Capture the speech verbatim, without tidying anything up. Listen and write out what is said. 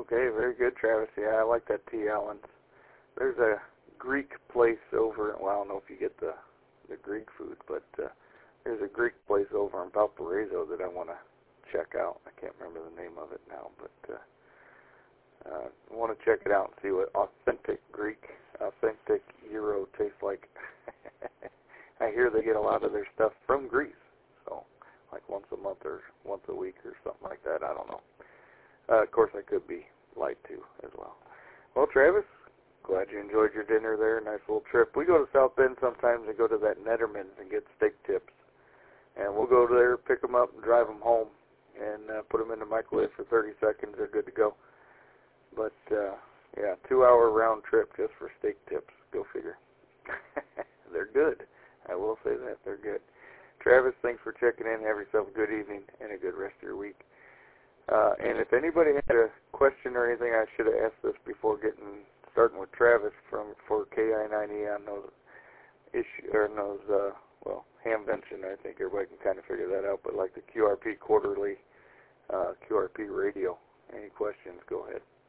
Okay, very good, Travis. Yeah, I like that T. Allen's. There's a Greek place over, well, I don't know if you get the, the Greek food, but uh, there's a Greek place over in Valparaiso that I want to check out. I can't remember the name of it now, but uh, uh, I want to check it out and see what authentic Greek, authentic Euro tastes like. I hear they get a lot of their stuff from Greece, so like once a month or once a week or something like that. I don't know. Uh, of course, I could be lied to as well. Well, Travis, glad you enjoyed your dinner there. Nice little trip. We go to South Bend sometimes and go to that Netterman's and get steak tips. And we'll go there, pick them up, and drive them home, and uh, put them in the microwave for thirty seconds. They're good to go. But, uh, yeah, two-hour round trip just for steak tips. Go figure. They're good. I will say that. They're good. Travis, thanks for checking in. Have yourself a good evening and a good rest of your week. Uh, and if anybody had a question or anything, I should have asked this before getting starting with Travis from for K I ninety on those issue or those uh, well Hamvention. I think everybody can kind of figure that out. But like the Q R P quarterly uh, Q R P radio. Any questions? Go ahead.